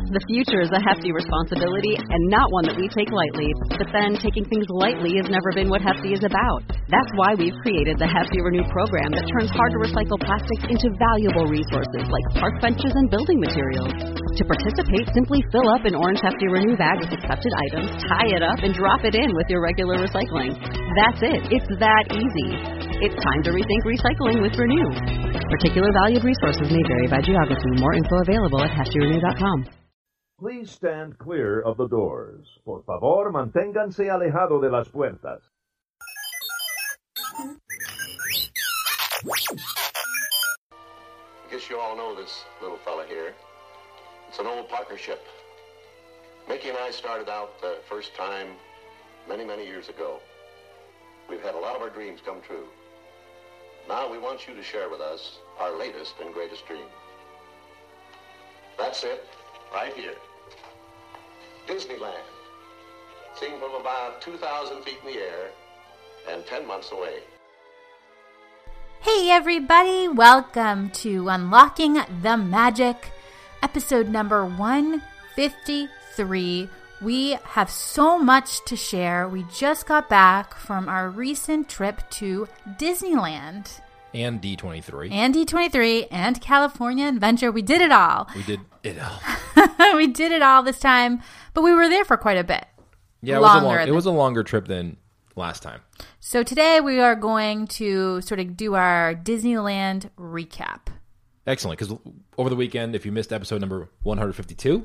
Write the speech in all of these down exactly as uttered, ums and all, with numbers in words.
The future is a hefty responsibility and not one that we take lightly. But then, taking things lightly has never been what Hefty is about. That's why we've created the Hefty Renew program that turns hard-to-recycle plastics into valuable resources like park benches and building materials. To participate, simply fill up an orange Hefty Renew bag with accepted items, tie it up, and drop it in with your regular recycling. That's it. It's that easy. It's time to rethink recycling with Renew. Particular valued resources may vary by geography. More info available at hefty renew dot com. Please stand clear of the doors. Por favor, manténganse alejado de las puertas. I guess you all know this little fella here. It's an old partnership. Mickey and I started out the first time many, many years ago. We've had a lot of our dreams come true. Now we want you to share with us our latest and greatest dream. That's it, right here. Disneyland, seen from about two thousand feet in the air and ten months away. Hey everybody, welcome to Unlocking the Magic, episode number one fifty-three. We have so much to share. We just got back from our recent trip to Disneyland. And D twenty-three. And D twenty-three and California Adventure. We did it all. We did it all. We did it all this time, but we were there for quite a bit. Yeah, it was, a long, it was a longer trip than last time. So today we are going to sort of do our Disneyland recap. Excellent, because over the weekend, if you missed episode number one fifty-two,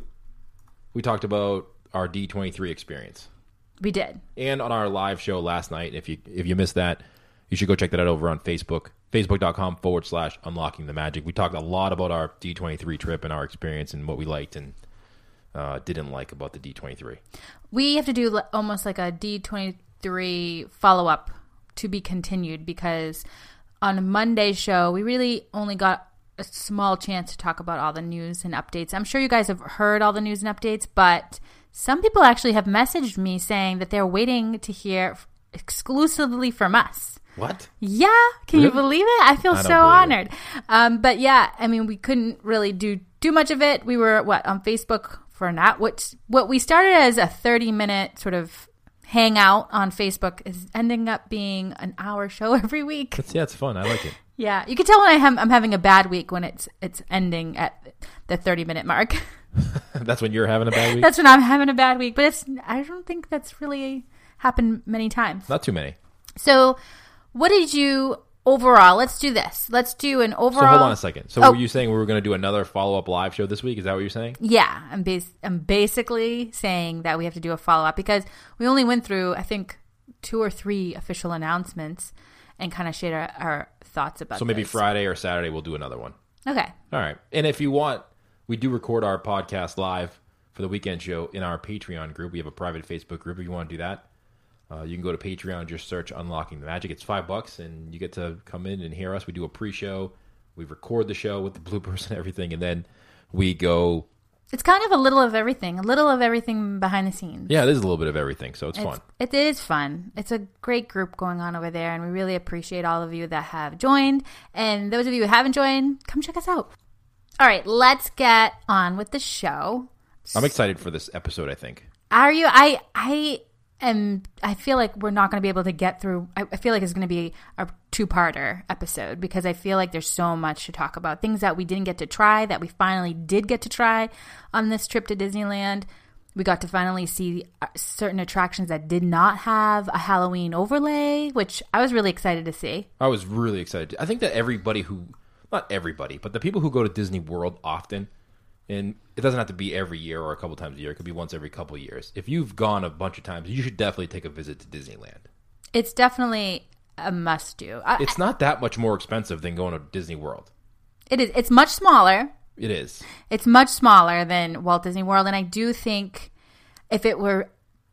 we talked about our D twenty-three experience. We did. And on our live show last night, if you if you missed that, you should go check that out over on Facebook, facebook.com forward slash unlocking the magic. We talked a lot about our D twenty-three trip and our experience and what we liked and uh, didn't like about the D twenty-three. We have to do almost like a D twenty-three follow-up to be continued because on Monday's show, we really only got a small chance to talk about all the news and updates. I'm sure you guys have heard all the news and updates, but some people actually have messaged me saying that they're waiting to hear exclusively from us. What? Yeah. Can really? you believe it? I feel I so honored. It. Um, but yeah, I mean, we couldn't really do too much of it. We were, what, on Facebook for not what, what we started as a thirty minute sort of hangout on Facebook is ending up being an hour show every week. It's, yeah, it's fun. I like it. Yeah. You can tell when I have, I'm having a bad week when it's it's ending at the thirty minute mark. That's when you're having a bad week? That's when I'm having a bad week. But it's I don't think that's really happened many times. Not too many. So what did you overall? Let's do this. Let's do an overall. So hold on a second. So oh. were you saying we were going to do another follow-up live show this week? Is that what you're saying? Yeah. I'm, bas- I'm basically saying that we have to do a follow-up because we only went through, I think, two or three official announcements and kind of shared our, our thoughts about So maybe this. Friday or Saturday we'll do another one. Okay. All right. And if you want, we do record our podcast live for the weekend show in our Patreon group. We have a private Facebook group if you want to do that. Uh, you can go to Patreon, just search Unlocking the Magic. It's five bucks, and you get to come in and hear us. We do a pre-show. We record the show with the bloopers and everything, and then we go... It's kind of a little of everything, a little of everything behind the scenes. Yeah, there's a little bit of everything, so it's, it's fun. It is fun. It's a great group going on over there, and we really appreciate all of you that have joined. And those of you who haven't joined, come check us out. All right, let's get on with the show. I'm excited for this episode, I think. Are you? I I am. I feel like we're not going to be able to get through. I, I feel like it's going to be a two-parter episode because I feel like there's so much to talk about. Things that we didn't get to try that we finally did get to try on this trip to Disneyland. We got to finally see certain attractions that did not have a Halloween overlay, which I was really excited to see. I was really excited. I think that everybody who, not everybody, but the people who go to Disney World often, and it doesn't have to be every year or a couple times a year. It could be once every couple of years. If you've gone a bunch of times, you should definitely take a visit to Disneyland. It's definitely a must-do. I, it's not that much more expensive than going to Disney World. It is. It's much smaller. It is. It's much smaller than Walt Disney World, and I do think if it were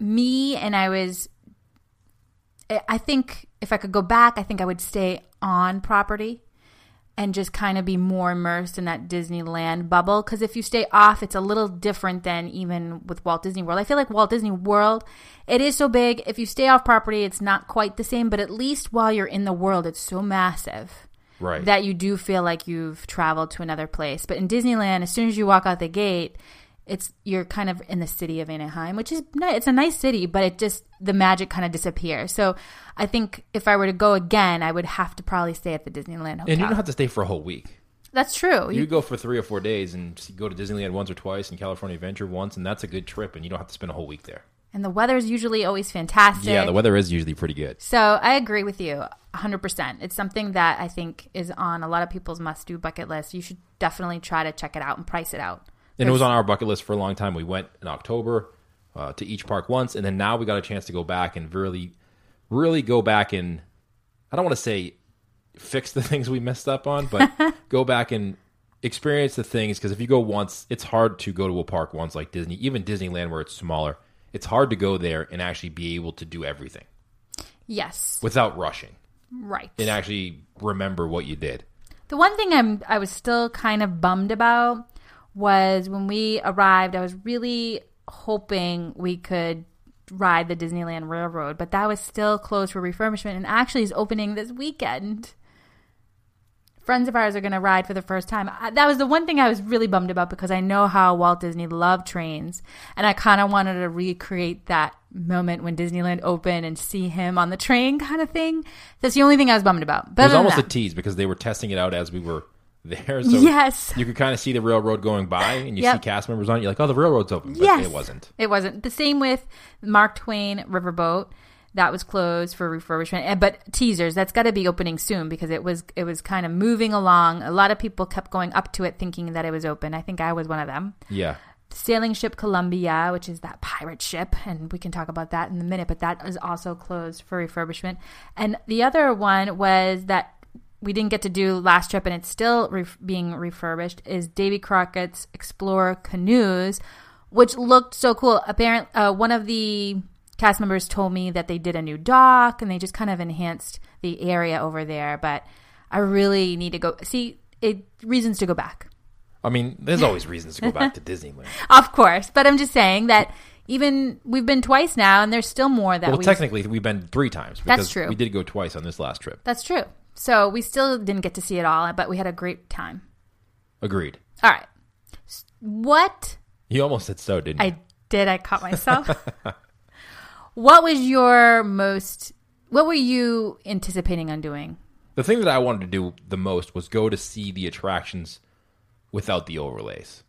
me and I was, I think if I could go back, I think I would stay on property and just kind of be more immersed in that Disneyland bubble. Because if you stay off, it's a little different than even with Walt Disney World. I feel like Walt Disney World, it is so big. If you stay off property, it's not quite the same. But at least while you're in the world, it's so massive. Right. That you do feel like you've traveled to another place. But in Disneyland, as soon as you walk out the gate, it's you're kind of in the city of Anaheim, which is nice. It's a nice city, but it just the magic kind of disappears. So I think if I were to go again, I would have to probably stay at the Disneyland hotel. And you don't have to stay for a whole week. That's true. You, you go for three or four days and go to Disneyland once or twice and California Adventure once, and that's a good trip, and you don't have to spend a whole week there. And the weather is usually always fantastic. Yeah, the weather is usually pretty good. So I agree with you one hundred percent. It's something that I think is on a lot of people's must-do bucket list. You should definitely try to check it out and price it out. And it was on our bucket list for a long time. We went in October uh, to each park once, and then now we got a chance to go back and really, really go back and, I don't want to say fix the things we messed up on, but go back and experience the things. Because if you go once, it's hard to go to a park once like Disney, even Disneyland where it's smaller. It's hard to go there and actually be able to do everything. Yes. Without rushing. Right. And actually remember what you did. The one thing I'm I was still kind of bummed about was when we arrived, I was really hoping we could ride the Disneyland Railroad, but that was still closed for refurbishment and actually is opening this weekend. Friends of ours are going to ride for the first time. I, that was the one thing I was really bummed about because I know how Walt Disney loved trains, and I kind of wanted to recreate that moment when Disneyland opened and see him on the train kind of thing. That's the only thing I was bummed about. But it was almost that, a tease because they were testing it out as we were there. So yes. You could kind of see the railroad going by, and you yep. see cast members on it. You're like, oh, the railroad's open. But yes. it wasn't. It wasn't. The same with Mark Twain Riverboat. That was closed for refurbishment. But teasers, that's got to be opening soon because it was it was kind of moving along. A lot of people kept going up to it thinking that it was open. I think I was one of them. Yeah. Sailing ship Columbia, which is that pirate ship, and we can talk about that in a minute, but that is also closed for refurbishment. And the other one was that we didn't get to do last trip, and it's still re- being refurbished, is Davy Crockett's Explorer Canoes, which looked so cool. Apparently, uh, one of the cast members told me that they did a new dock and they just kind of enhanced the area over there. But I really need to go see it. Reasons to go back. I mean, there's always reasons to go back to Disneyland. Of course, but I'm just saying that even we've been twice now, and there's still more that. Well, we've, technically, we've been three times. Because That's true. We did go twice on this last trip. That's true. So we still didn't get to see it all, but we had a great time. Agreed. All right. What? You almost said so, didn't you? I did. I caught myself. What was your most, what were you anticipating on doing? The thing that I wanted to do the most was go to see the attractions without the overlays.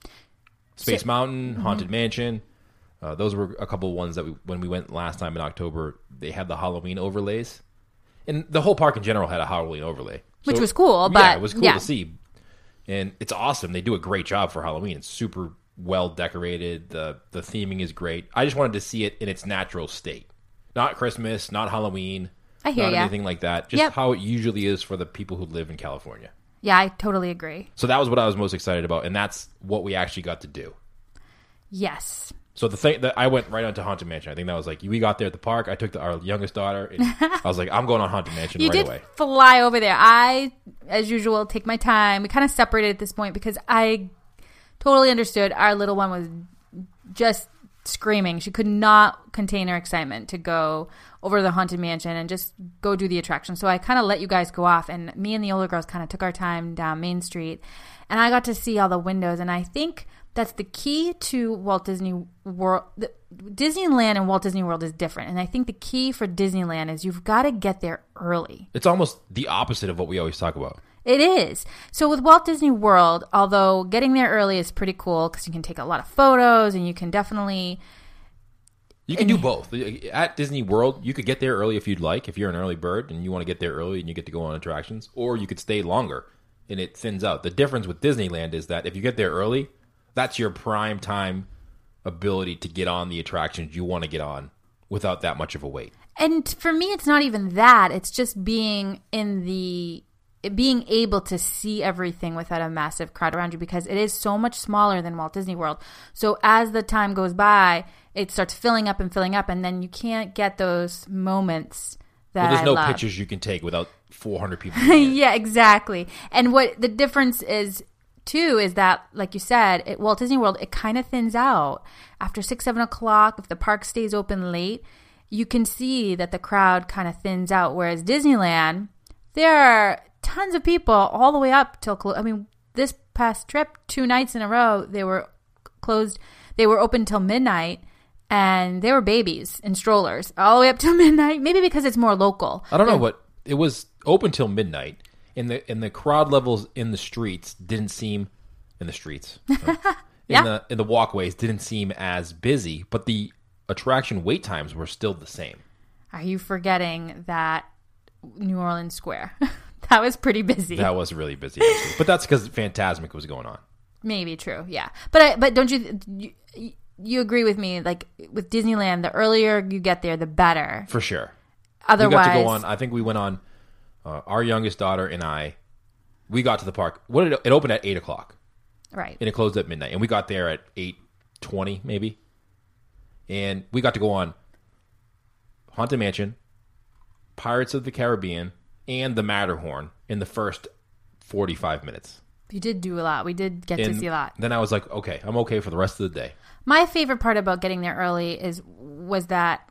Space So- Mountain, mm-hmm. Haunted Mansion. Uh, those were a couple of ones that we, when we went last time in October, they had the Halloween overlays. And the whole park in general had a Halloween overlay. Which So, was cool, but- yeah, it was cool yeah. to see. And it's awesome. They do a great job for Halloween. It's super well decorated. The the theming is great. I just wanted to see it in its natural state. Not Christmas, not Halloween, I hear not ya. anything like that. Just Yep. how it usually is for the people who live in California. Yeah, I totally agree. So that was what I was most excited about, and that's what we actually got to do. Yes. So the thing that I went right onto Haunted Mansion. I think that was like we got there at the park. I took the, our youngest daughter, and I was like, I'm going on Haunted Mansion You right did away. fly over there. I, as usual, take my time. We kind of separated at this point because I totally understood our little one was just screaming. She could not contain her excitement to go over to the Haunted Mansion and just go do the attraction. So I kind of let you guys go off, and me and the older girls kind of took our time down Main Street, and I got to see all the windows. And I think that's the key to Walt Disney World. The, Disneyland and Walt Disney World is different, and I think the key for Disneyland is you've got to get there early. It's almost the opposite of what we always talk about. It is. So with Walt Disney World, although getting there early is pretty cool because you can take a lot of photos and you can definitely... You can do both. At Disney World, you could get there early if you'd like, if you're an early bird and you want to get there early and you get to go on attractions, or you could stay longer and it thins out. The difference with Disneyland is that if you get there early, that's your prime time ability to get on the attractions you want to get on without that much of a wait. And for me, it's not even that. It's just being in the... being able to see everything without a massive crowd around you because it is so much smaller than Walt Disney World. So as the time goes by, it starts filling up and filling up, and then you can't get those moments that Well, there's I no love. pictures you can take without four hundred people. in there. Yeah, exactly. And what the difference is, too, is that, like you said, at Walt Disney World, it kind of thins out. After six, seven o'clock, if the park stays open late, you can see that the crowd kind of thins out. Whereas Disneyland, there are tons of people all the way up till, clo- I mean, this past trip, two nights in a row, they were closed. They were open till midnight, and they were babies in strollers all the way up till midnight. Maybe because it's more local. I don't know, but it was open till midnight, and the and the crowd levels in the streets didn't seem in the streets in Yeah. the in the walkways didn't seem as busy, but the attraction wait times were still the same. Are you forgetting that New Orleans Square? That was pretty busy. That was really busy, actually. But that's because Fantasmic was going on. Maybe true, yeah. But I, but don't you, you you agree with me? Like with Disneyland, the earlier you get there, the better. For sure. Otherwise, we got to go on. I think we went on. Uh, our youngest daughter and I, we got to the park. What did it, it opened at eight o'clock, right? And it closed at midnight. And we got there at eight twenty, maybe. And we got to go on Haunted Mansion, Pirates of the Caribbean, and the Matterhorn in the first forty-five minutes. You did do a lot. We did get And to see a lot. Then I was like, okay, I'm okay for the rest of the day. My favorite part about getting there early is was that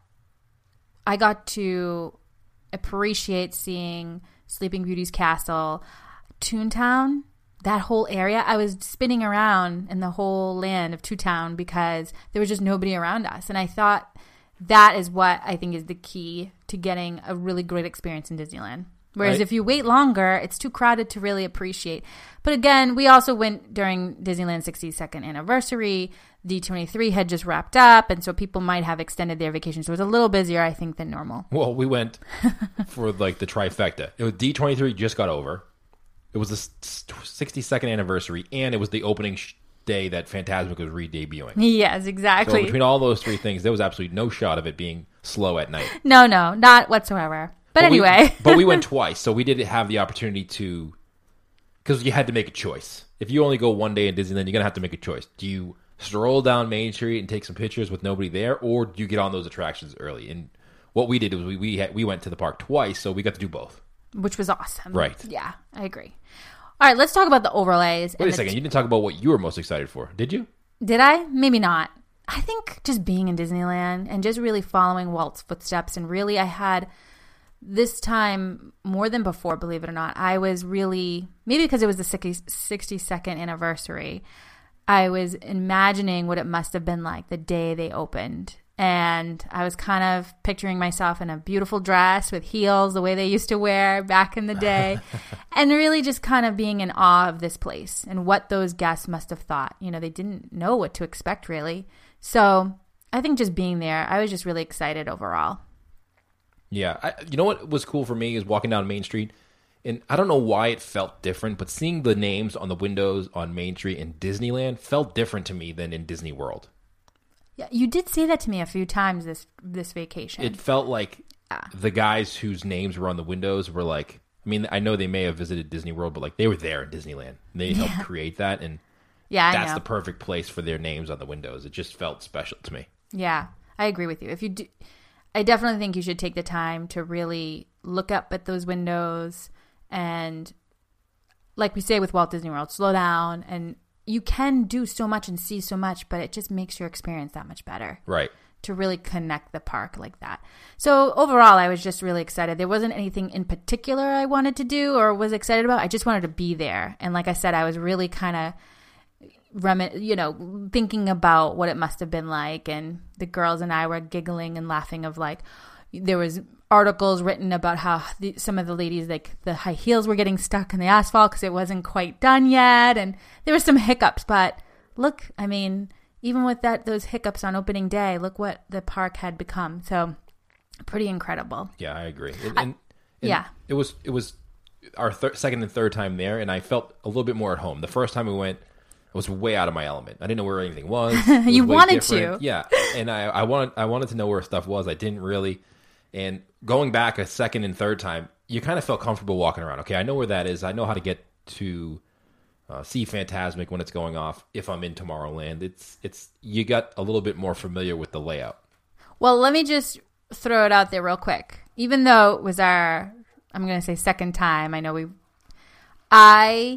I got to appreciate seeing Sleeping Beauty's castle, Toontown, that whole area. I was spinning around in the whole land of Toontown because there was just nobody around us. And I thought that is what I think is the key to getting a really great experience in Disneyland. Whereas Right. if you wait longer, it's too crowded to really appreciate. But again, we also went during Disneyland's sixty-second anniversary. D twenty-three had just wrapped up, and so people might have extended their vacation. So it was a little busier, I think, than normal. Well, we went for like the trifecta. It was D twenty-three just got over. It was the sixty-second anniversary, and it was the opening sh- day that Fantasmic was re-debuting. Yes, So exactly. between all those three things, there was absolutely no shot of it being slow at night. No, no, not whatsoever. But, But anyway. we, but we went twice, so we did have the opportunity to, because you had to make a choice. If you only go one day in Disneyland, you're gonna have to make a choice. Do you stroll down Main Street and take some pictures with nobody there, or do you get on those attractions early? And what we did was we we, had, we went to the park twice, so we got to do both. Which was awesome. Right. Yeah, I agree. All right, let's talk about the overlays. Wait and a the second, t- you didn't talk about what you were most excited for, did you? Did I? Maybe not. I think just being in Disneyland and just really following Walt's footsteps. And really, I had this time more than before, believe it or not. I was really, maybe because it was the sixty-second anniversary, I was imagining what it must have been like the day they opened. And I was kind of picturing myself in a beautiful dress with heels, the way they used to wear back in the day. And really just kind of being in awe of this place and what those guests must have thought. You know, they didn't know what to expect, really. So I think just being there, I was just really excited overall. Yeah. I, you know what was cool for me is walking down Main Street, and I don't know why it felt different, but seeing the names on the windows on Main Street in Disneyland felt different to me than in Disney World. Yeah, you did say that to me a few times this this vacation. It felt like the guys whose names were on the windows were like, I mean, I know they may have visited Disney World, but like they were there in Disneyland. They helped create that, and yeah, I that's know. the perfect place for their names on the windows. It just felt special to me. Yeah, I agree with you. If you do, I definitely think you should take the time to really look up at those windows and, like we say with Walt Disney World, slow down. And you can do so much and see so much, but it just makes your experience that much better. Right. To really connect the park like that. So overall, I was just really excited. There wasn't anything in particular I wanted to do or was excited about. I just wanted to be there. And like I said, I was really kind of Remi- you know, thinking about what it must have been like, and the girls and I were giggling and laughing of like, there was articles written about how the, some of the ladies, like the high heels were getting stuck in the asphalt because it wasn't quite done yet, and there were some hiccups. But look, I mean, even with that, those hiccups on opening day, look what the park had become. So pretty incredible. Yeah, I agree. And, and, and yeah, it was it was our thir- second and third time there, and I felt a little bit more at home. The first time we went, I was way out of my element. I didn't know where anything was. It was You way wanted different. to. Yeah. And I, I wanted I wanted to know where stuff was. I didn't really. And going back a second and third time, you kind of felt comfortable walking around. Okay, I know where that is. I know how to get to uh, see Fantasmic when it's going off. If I'm in Tomorrowland, it's it's you got a little bit more familiar with the layout. Well, let me just throw it out there real quick. Even though it was our, I'm going to say second time, I know we, I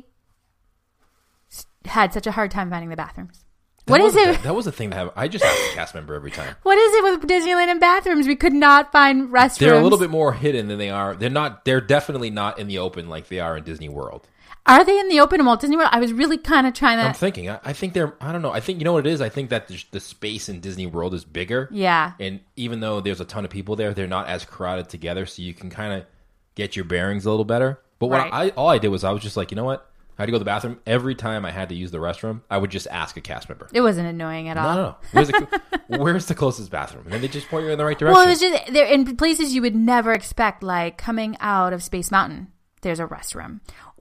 had such a hard time finding the bathrooms. That What is was, it? That, that was the thing that I, I just asked a cast member every time. What is it with Disneyland and bathrooms? We could not find restrooms. They're a little bit more hidden than they are. They're not. They're definitely not in the open like they are in Disney World. Are they in the open in Walt Disney World? I was really kind of trying to... I'm thinking. I, I think they're... I don't know. I think, you know what it is? I think that the, the space in Disney World is bigger. Yeah. And even though there's a ton of people there, they're not as crowded together, so you can kind of get your bearings a little better. But what Right. I all I did was I was just like, you know what? I had to go to the bathroom. Every time I had to use the restroom, I would just ask a cast member. It wasn't annoying at all. No, no, no. Where's the, where's the closest bathroom? And then they just point you in the right direction. Well, it was just... They're in places you would never expect, like coming out of Space Mountain. There's a restroom.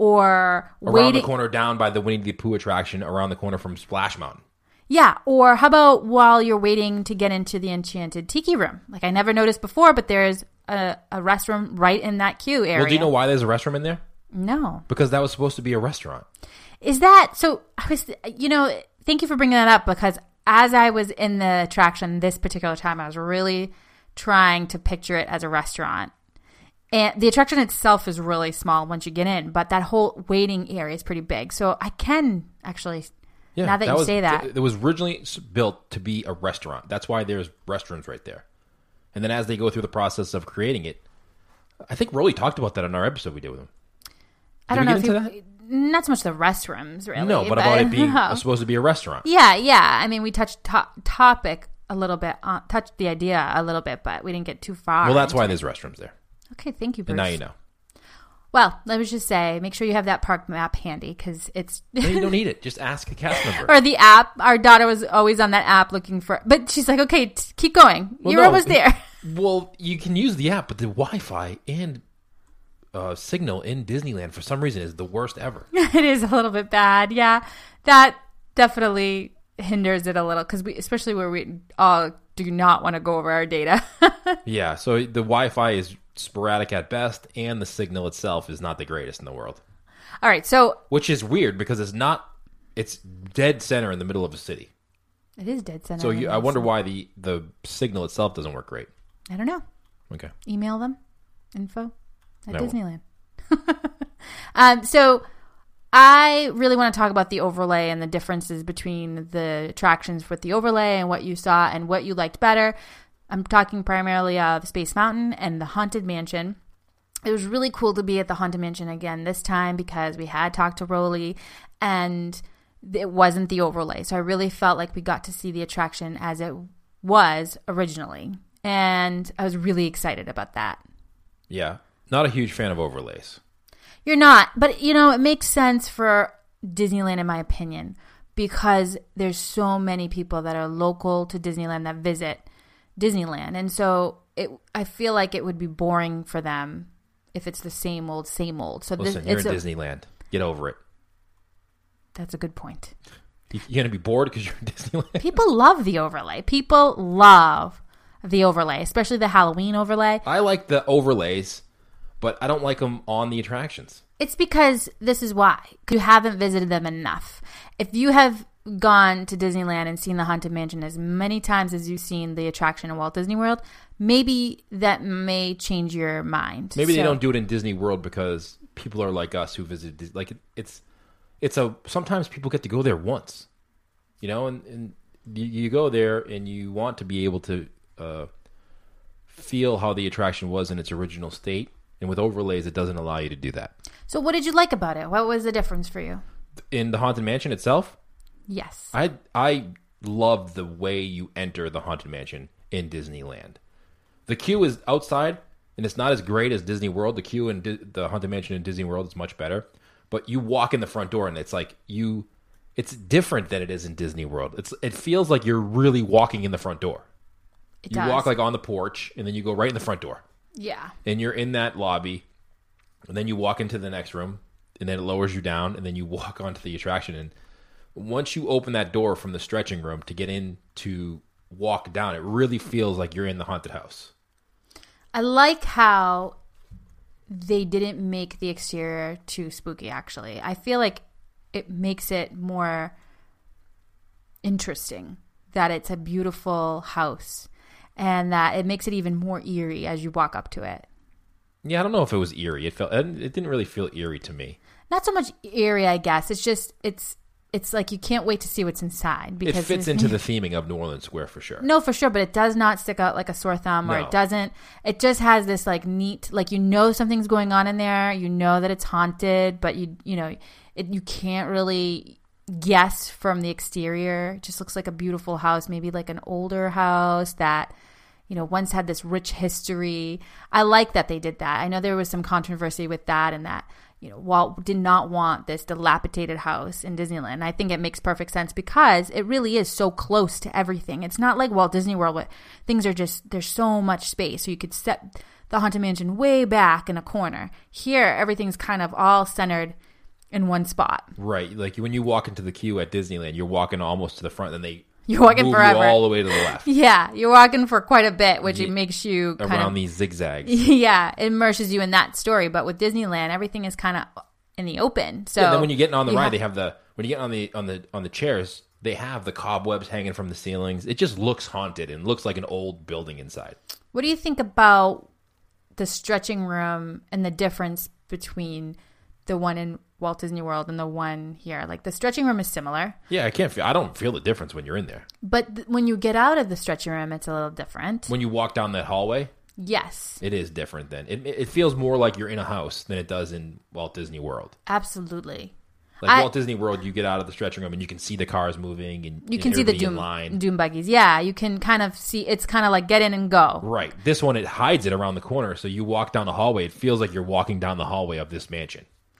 Or around waiting... the corner down by the Winnie the Pooh attraction, around the corner from Splash Mountain. Yeah, or how about while you're waiting to get into the Enchanted Tiki Room? Like I never noticed before, but there's a, a restroom right in that queue area. Well, do you know why there's a restroom in there? No. Because that was supposed to be a restaurant. Is that... So, I was, you know, thank you for bringing that up, because as I was in the attraction this particular time, I was really trying to picture it as a restaurant. And the attraction itself is really small once you get in, but that whole waiting area is pretty big. So I can actually... Yeah, now that, you was, say that. It was originally built to be a restaurant. That's why there's restrooms right there. And then as they go through the process of creating it, I think Rolly talked about that in our episode we did with him. I Did don't we know get if into you, not so much the restrooms, really. No, but about it being supposed to be a restaurant. Yeah, yeah. I mean, we touched to- topic a little bit, uh, touched the idea a little bit, but we didn't get too far. Well, that's into why it. there's restrooms there. Okay, thank you, Bruce. And now you know. Well, let me just say, make sure you have that park map handy, because it's... No, you don't need it. Just ask a cast member. Or the app. Our daughter was always on that app looking for... But she's like, okay, t- keep going. Well, You're no. almost there. Well, you can use the app, but the Wi-Fi and uh, signal in Disneyland for some reason is the worst ever. It is a little bit bad, yeah. That definitely hinders it a little, because we, especially where we all do not want to go over our data. Yeah, so the Wi-Fi is sporadic at best, and the signal itself is not the greatest in the world. All right, so... Which is weird, because it's not... It's dead center in the middle of a city. It is dead center. So you, I wonder why the, the signal itself doesn't work great. I don't know. Okay. Email them. Info at I will. Disneyland. um, so I really want to talk about the overlay and the differences between the attractions with the overlay and what you saw and what you liked better. I'm talking primarily of Space Mountain and the Haunted Mansion. It was really cool to be at the Haunted Mansion again this time, because we had talked to Rolly and it wasn't the overlay. So I really felt like we got to see the attraction as it was originally. And I was really excited about that. Yeah. Not a huge fan of overlays. You're not, but you know, it makes sense for Disneyland in my opinion, because there's so many people that are local to Disneyland that visit Disneyland. And so it, I feel like it would be boring for them if it's the same old, same old. So Listen, this, you're in it's a, Disneyland. Get over it. That's a good point. You- You're going to be bored because you're in Disneyland? People love the overlay. People love the overlay, especially the Halloween overlay. I like the overlays, but I don't like them on the attractions. It's because this is why. You haven't visited them enough. If you have gone to Disneyland and seen the Haunted Mansion as many times as you've seen the attraction in Walt Disney World, maybe that may change your mind. Maybe So- they don't do it in Disney World because people are like us who visit Dis- like it, it's it's a sometimes people get to go there once, you know, and, and you, you go there and you want to be able to uh, feel how the attraction was in its original state, and with overlays it doesn't allow you to do that. So what did you like about it? What was the difference for you? In the Haunted Mansion itself, Yes. I I love the way you enter the Haunted Mansion in Disneyland. The queue is outside, and it's not as great as Disney World. The queue in Di- the Haunted Mansion in Disney World is much better. But you walk in the front door, and it's like you, it's different than it is in Disney World. It's it feels like you're really walking in the front door. It You does. walk like on the porch, and then you go right in the front door, Yeah. and you're in that lobby, and then you walk into the next room, and then it lowers you down, and then you walk onto the attraction. And once you open that door from the stretching room to get in to walk down, it really feels like you're in the haunted house. I like how they didn't make the exterior too spooky, actually. I feel like it makes it more interesting that it's a beautiful house and that it makes it even more eerie as you walk up to it. Yeah, I don't know if it was eerie. It felt it didn't really feel eerie to me. Not so much eerie, I guess. It's just, it's it's like you can't wait to see what's inside. Because it fits into the theming of New Orleans Square for sure. No, for sure, but it does not stick out like a sore thumb, or No. it doesn't. It just has this like neat, like you know something's going on in there. You know that it's haunted, but you you know it, you can't really guess from the exterior. It just looks like a beautiful house, maybe like an older house that, you know, once had this rich history. I like that they did that. I know there was some controversy with that, and that, you know, Walt did not want this dilapidated house in Disneyland. I think it makes perfect sense because it really is so close to everything. It's not like Walt Disney World where things are just, there's so much space. So you could set the Haunted Mansion way back in a corner. Here, everything's kind of all centered in one spot. Right. Like when you walk into the queue at Disneyland, you're walking almost to the front, and they You're walking move forever. you all the way to the left. Yeah, you're walking for quite a bit, which Yeah. it makes you kind Around of, these zigzags. yeah, it immerses you in that story. But with Disneyland, everything is kind of in the open. So Yeah, then when you're getting on the you ride, have- they have the when you get on the on the on the chairs, they have the cobwebs hanging from the ceilings. It just looks haunted and looks like an old building inside. What do you think about the stretching room and the difference between the one in Walt Disney World and the one here? Like the stretching room is similar, Yeah, I can't feel I don't feel the difference when you're in there. but th- when you get out of the stretching room, it's a little different. When you walk down that hallway, Yes, it is different then. It it feels more like you're in a house than it does in Walt Disney World. absolutely. Like I- Walt Disney World, you get out of the stretching room and you can see the cars moving, and You and can see the everybody in doom line. doom buggies. Yeah, you can kind of see. It's kind of like get in and go. Right. This one, it hides it around the corner, so you walk down the hallway. It feels like you're walking down the hallway of this mansion.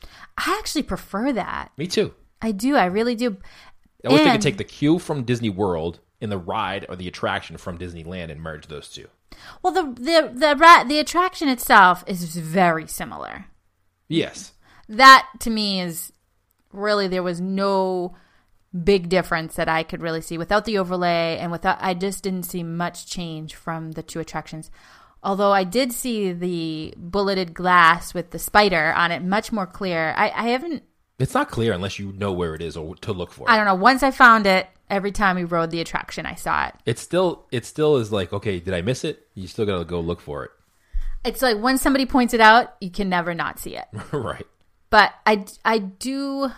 I actually prefer that. Me too. I do. I really do. I wish they could And- take the queue from Disney World and the ride or the attraction from Disneyland and merge those two. Well, the the the ra- the attraction itself is very similar. Yes. That to me is really, there was no big difference that I could really see without the overlay, and without, I just didn't see much change from the two attractions. Although I did see the bulleted glass with the spider on it much more clear. I, I haven't, It's not clear unless you know where it is or to look for it. I don't know. Once I found it, every time we rode the attraction, I saw it. It's still, it still is like, okay, did I miss it? You still got to go look for it. It's like when somebody points it out, you can never not see it. Right. But I, I do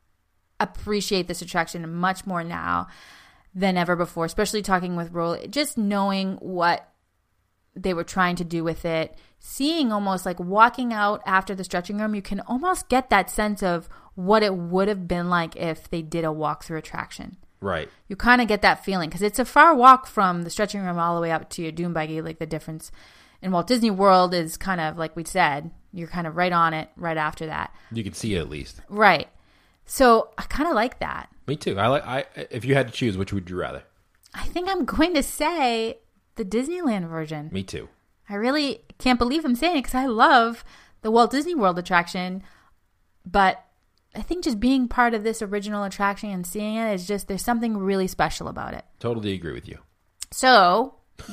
appreciate this attraction much more now than ever before, especially talking with Roll, just knowing what they were trying to do with it, seeing almost like walking out after the stretching room, you can almost get that sense of what it would have been like if they did a walk-through attraction. Right. You kind of get that feeling because it's a far walk from the stretching room all the way up to your doom buggy. Like the difference in Walt Disney World is kind of like we said, you're kind of right on it right after that. You can see it at least. Right. So I kind of like that. Me too. I like. I if you had to choose, which would you rather? I think I'm going to say the Disneyland version. Me too. I really can't believe I'm saying it because I love the Walt Disney World attraction. But I think just being part of this original attraction and seeing it is just, there's something really special about it. Totally agree with you. So,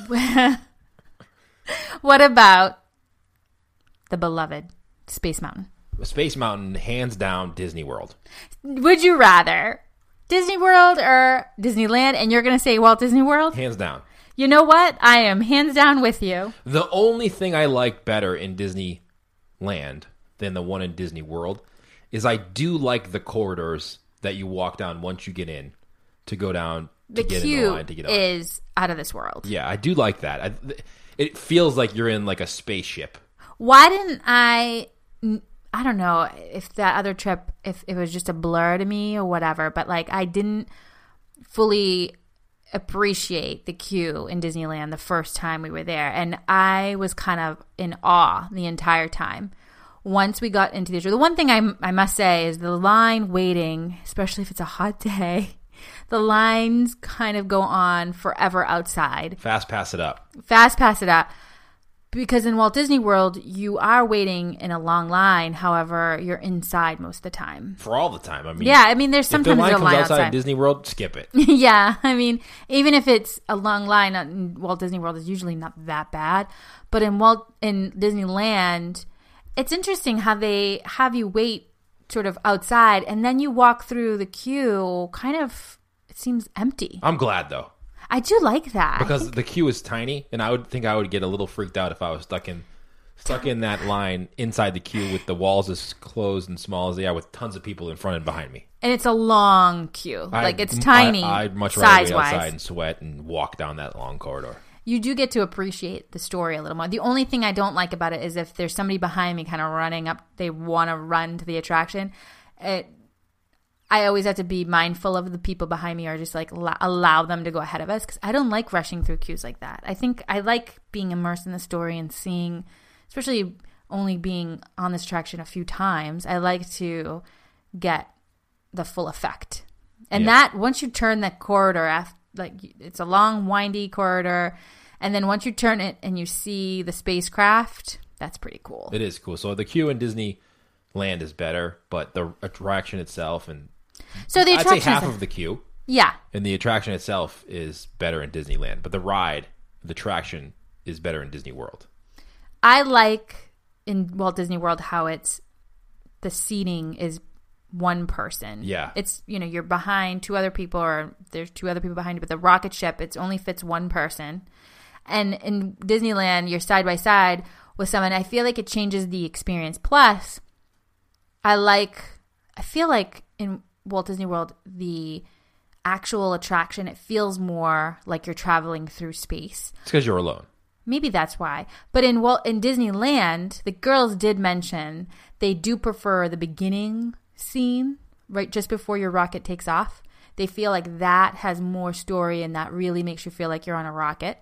what about the beloved Space Mountain? Space Mountain, hands down, Disney World. Would you rather Disney World or Disneyland? And you're going to say Walt Disney World? Hands down. You know what? I am hands down with you. The only thing I like better in Disneyland than the one in Disney World is I do like the corridors that you walk down once you get in to go down to The get in the queue line to get on. is out of this world. Yeah, I do like that. I, it feels like you're in like a spaceship. Why didn't I? I don't know if that other trip, if it was just a blur to me or whatever, but like I didn't fully appreciate the queue in Disneyland the first time we were there, and I was kind of in awe the entire time. Once we got into the the one thing I, I must say is the line waiting, especially if it's a hot day, the lines kind of go on forever outside. Fast pass it up. Fast pass it up. Because in Walt Disney World, you are waiting in a long line. However, you're inside most of the time. For all the time. I mean, Yeah, I mean, there's if sometimes the line there's a comes line outside, outside. of Disney World, skip it. Yeah, I mean, even if it's a long line in Walt Disney World, it's usually not that bad. But in Walt in Disneyland, it's interesting how they have you wait sort of outside, and then you walk through the queue. Kind of, it seems empty. I'm glad though. I do like that. I Because think- the queue is tiny, and I would think I would get a little freaked out if I was stuck in stuck in that line inside the queue with the walls as closed and small as they are, with tons of people in front and behind me. And it's a long queue. I, like, it's tiny, I, I'd much rather wait size-wise. outside and sweat and walk down that long corridor. You do get to appreciate the story a little more. The only thing I don't like about it is if there's somebody behind me kind of running up, they want to run to the attraction. It, I always have to be mindful of the people behind me, or just like allow, allow them to go ahead of us, because I don't like rushing through queues like that. I think I like being immersed in the story and seeing, especially only being on this attraction a few times, I like to get the full effect. And Yeah. that, once you turn that corridor, af- like it's a long, windy corridor, and then once you turn it and you see the spacecraft, that's pretty cool. It is cool. So the queue in Disneyland is better, but the attraction itself, and So the I'd attraction say half is- of the queue, yeah. and the attraction itself is better in Disneyland. But the ride, the attraction, is better in Disney World. I like in Walt Disney World how it's the seating is one person. Yeah. It's, you know, you're behind two other people, or there's two other people behind you, but the rocket ship, it only fits one person. And in Disneyland, you're side by side with someone. I feel like it changes the experience. Plus, I like, I feel like in Walt Disney World, the actual attraction, it feels more like you're traveling through space. It's because you're alone. Maybe that's why. But in Walt, in Disneyland, the girls did mention they do prefer the beginning scene, right just before your rocket takes off. They feel like that has more story, and that really makes you feel like you're on a rocket.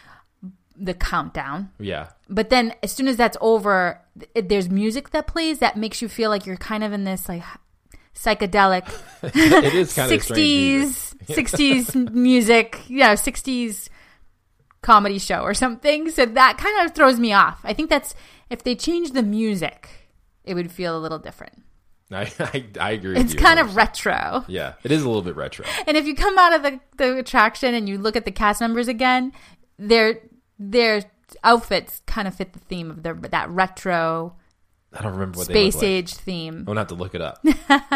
The countdown. Yeah. But then as soon as that's over, th- there's music that plays that makes you feel like you're kind of in this like psychedelic It is kind of strange sixties sixties music, you know, sixties comedy show or something. So that kind of throws me off. I think that's, if they change the music, it would feel a little different. I, I, I agree with It's you. kind of retro. Yeah, it is a little bit retro. And if you come out of the, the attraction and you look at the cast members again, their their outfits kind of fit the theme of their that retro I don't remember what they look space like. age theme. I'm going to have to look it up.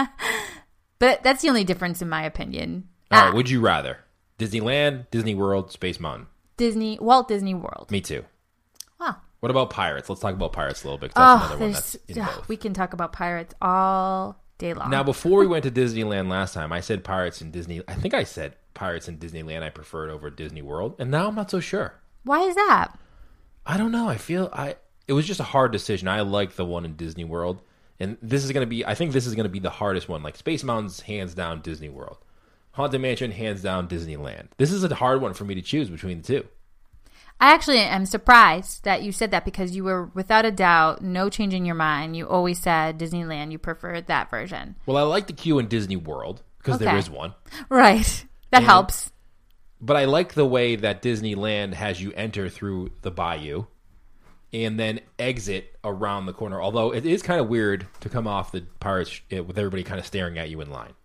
But that's the only difference in my opinion. All Ah, right, would you rather? Disneyland, Disney World, Space Mountain? Disney, Walt Disney World. Me too. Wow. What about Pirates? Let's talk about Pirates a little bit, 'cause that's Oh, another one there's, that's in ugh, both. we can talk about pirates all day long. Now, before we went to Disneyland last time, I said Pirates in Disney. I think I said Pirates in Disneyland I preferred over Disney World, and now I'm not so sure. Why is that? I don't know. I feel I. It was just a hard decision. I like the one in Disney World, and this is going to be. I think this is going to be the hardest one. Like Space Mountain's hands down Disney World, Haunted Mansion hands down Disneyland. This is a hard one for me to choose between the two. I actually am surprised that you said that, because you were without a doubt, no change in your mind. You always said Disneyland, you preferred that version. Well, I like the queue in Disney World because there Okay. is one. Right. That And- helps. But I like the way that Disneyland has you enter through the bayou and then exit around the corner. Although it is kind of weird to come off the Pirates sh- with everybody kind of staring at you in line.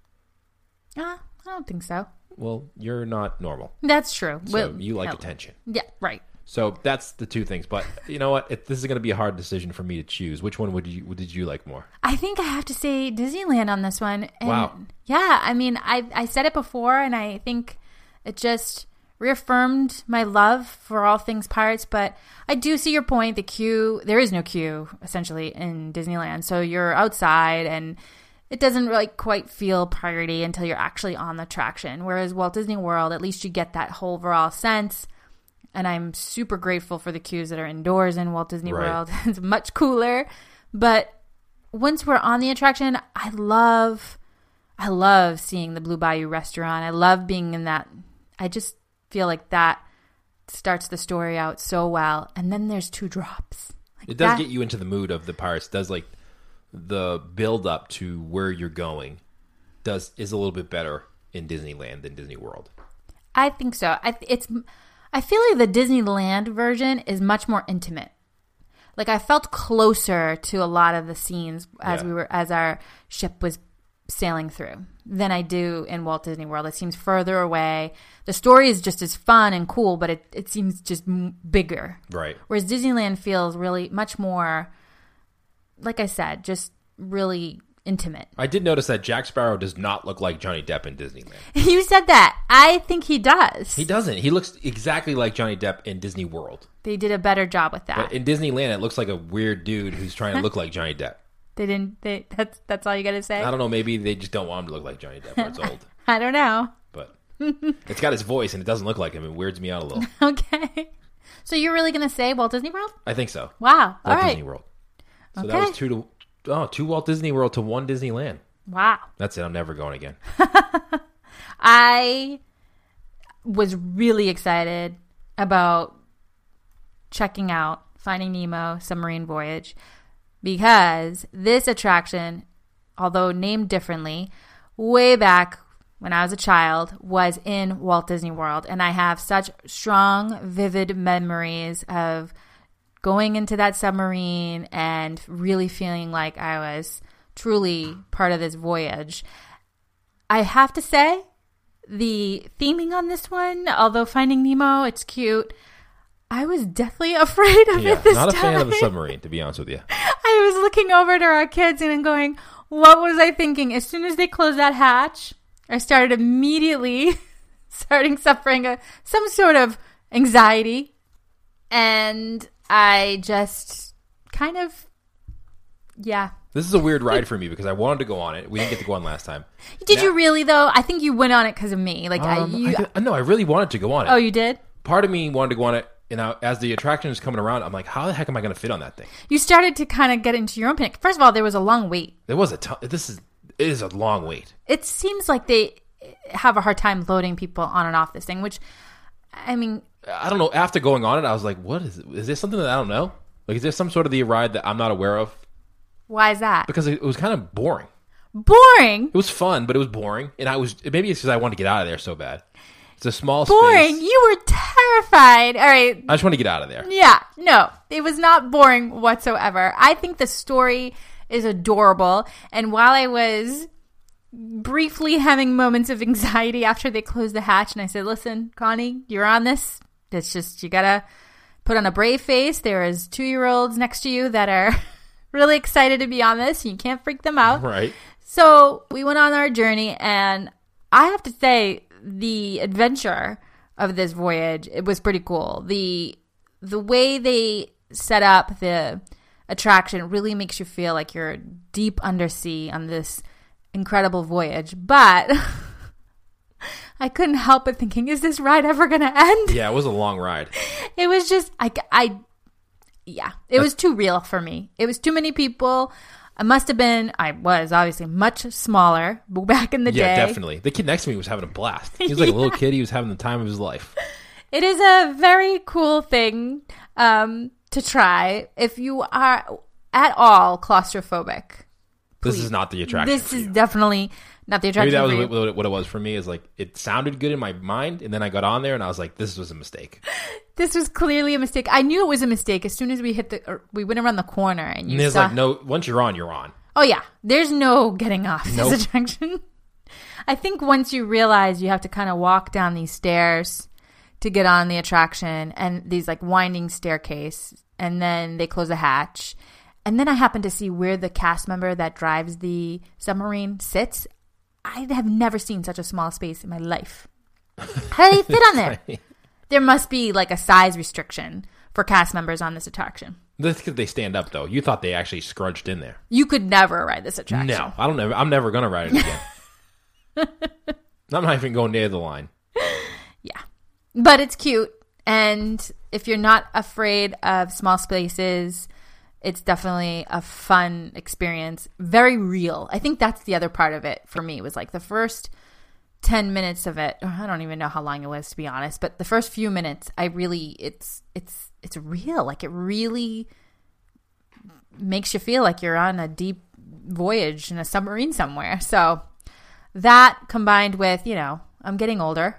Uh, I don't think so. Well, you're not normal. That's true. So Well, you like hell, attention. Yeah, right. So that's the two things. But you know what? It, this is going to be a hard decision for me to choose. Which one would you would did you like more? I think I have to say Disneyland on this one. And Wow. Yeah, I mean, I I said it before, and I think it just reaffirmed my love for all things pirates. But I do see your point. The queue, there is no queue essentially in Disneyland, so you're outside, and it doesn't really quite feel piratey until you're actually on the attraction. Whereas Walt Disney World, at least you get that whole overall sense. And I'm super grateful for the queues that are indoors in Walt Disney Right. World. It's much cooler. But once we're on the attraction, I love, I love seeing the Blue Bayou restaurant. I love being in that. I just feel like that starts the story out so well. And then there's two drops. Like It does that- get you into the mood of the Pirates. It does like the build up to where you're going does is a little bit better in Disneyland than Disney World. I think so. I it's I feel like the Disneyland version is much more intimate. Like I felt closer to a lot of the scenes as Yeah. we were as our ship was sailing through than I do in Walt Disney World. It seems further away. The story is just as fun and cool, but it it seems just m- bigger. Right. Whereas Disneyland feels really much more, like I said, just really intimate. I did notice that Jack Sparrow does not look like Johnny Depp in Disneyland. You said that. I think he does. He doesn't. He looks exactly like Johnny Depp in Disney World. They did a better job with that. But in Disneyland, it looks like a weird dude who's trying to look like Johnny Depp. They didn't. They that's that's all you got to say. I don't know. Maybe they just don't want him to look like Johnny Depp or it's old. I don't know. But it's got his voice and it doesn't look like him. It weirds me out a little. Okay. So you're really going to say Walt Disney World? I think so. Wow. Walt All right. Disney World. So Okay. that was two to oh two Walt Disney World to one Disneyland. Wow. That's it. I'm never going again. I was really excited about checking out Finding Nemo Submarine Voyage because this attraction, although named differently, way back when I was a child, was in Walt Disney World. And I have such strong, vivid memories of going into that submarine and really feeling like I was truly part of this voyage. I have to say, the theming on this one, although Finding Nemo, it's cute, I was deathly afraid of Yeah, it this not a time. fan of the submarine, to be honest with you. I was looking over to our kids and going, what was I thinking? As soon as they closed that hatch, I started immediately starting suffering a, some sort of anxiety. And I just kind of, yeah. This is a weird ride for me because I wanted to go on it. We didn't get to go on last time. Did Now- you really, though? I think you went on it because of me. Like, Um, I, you, I, no, I really wanted to go on it. oh, you did? Part of me wanted to go on it, and I, as the attraction is coming around, I'm like, how the heck am I going to fit on that thing? You started to kind of get into your own panic. First of all, there was a long wait. There was a ton. This is it is a long wait. It seems like they have a hard time loading people on and off this thing, which, I mean, I don't know. After going on it, I was like, what is it? Is there something that I don't know? Like, is there some sort of the ride that I'm not aware of? why is that? Because it was kind of boring. Boring? It was fun, but it was boring. And I was, maybe it's because I wanted to get out of there so bad. It's a small Boring? space. You were terrified. All right. I just want to get out of there. Yeah, no, it was not boring whatsoever. I think the story is adorable. And while I was briefly having moments of anxiety after they closed the hatch, and I said, listen, Connie, you're on this. It's just, you got to put on a brave face. There is two-year-olds next to you that are really excited to be on this. You can't freak them out. Right. So we went on our journey, and I have to say, the adventure of this voyage, it was pretty cool. The the way they set up the attraction really makes you feel like you're deep undersea on this incredible voyage. But I couldn't help but thinking, is this ride ever going to end? Yeah, it was a long ride. It was just, I, I, yeah, it was too real for me. It was too many people. I must have been, I was obviously much smaller back in the Yeah, day. definitely. The kid next to me was having a blast. He was like a little kid. He was having the time of his life. It is a very cool thing um, to try if you are at all claustrophobic. This is not the attraction. This for is you. definitely not the attraction Maybe that was for you. what, what it was for me. Is like it sounded good in my mind, and then I got on there, and I was like, "This was a mistake." This was clearly a mistake. I knew it was a mistake as soon as we hit the, or we went around the corner, and you And there's saw. like no. Once you're on, you're on. Oh yeah, there's no getting off Nope. this attraction. I think once you realize you have to kind of walk down these stairs to get on the attraction, and these like winding staircase, and then they close the hatch. And then I happen to see where the cast member that drives the submarine sits. I have never seen such a small space in my life. How do they fit on there? There must be like a size restriction for cast members on this attraction. That's because they stand up, though. You thought they actually scrunched in there. You could never ride this attraction. No, I don't. Ever, I'm never gonna ride it again. I'm not even going near the line. Yeah. But it's cute. And if you're not afraid of small spaces, it's definitely a fun experience. Very real. I think that's the other part of it for me, was like the first ten minutes of it. Or I don't even know how long it was, to be honest. But the first few minutes, I really, it's, it's, it's real. Like it really makes you feel like you're on a deep voyage in a submarine somewhere. So that combined with, you know, I'm getting older.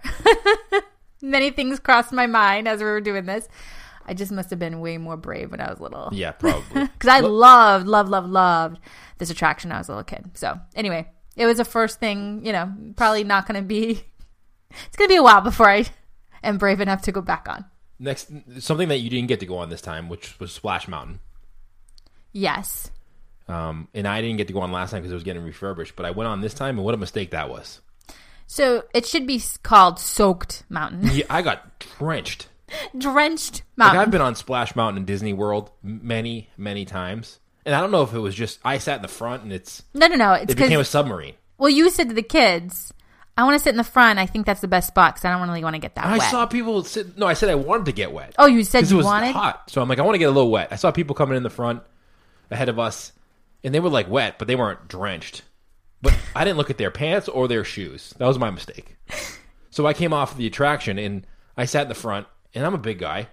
Many things crossed my mind as we were doing this. I just must have been way more brave when I was little. Yeah, probably. Because I loved, loved, loved, loved this attraction when I was a little kid. So anyway, it was the first thing, you know, probably not going to be, it's going to be a while before I am brave enough to go back on. Next, something that you didn't get to go on this time, which was Splash Mountain. Yes. Um, and I didn't get to go on last time because it was getting refurbished, but I went on this time, and what a mistake that was. So it should be called Soaked Mountain. Yeah, I got drenched. Drenched Mountain. Like I've been on Splash Mountain in Disney World many, many times. And I don't know if it was just, I sat in the front and it's, No, no, no. It's it became a 'cause- submarine. Well, you said to the kids, I want to sit in the front. I think that's the best spot because I don't really want to get that I wet. saw people sit, no, I said I wanted to get wet. Oh, you said Because you it was wanted? hot. So I'm like, I want to get a little wet. I saw people coming in the front ahead of us and they were like wet, but they weren't drenched. But I didn't look at their pants or their shoes. That was my mistake. So I came off the attraction and I sat in the front, and I'm a big guy.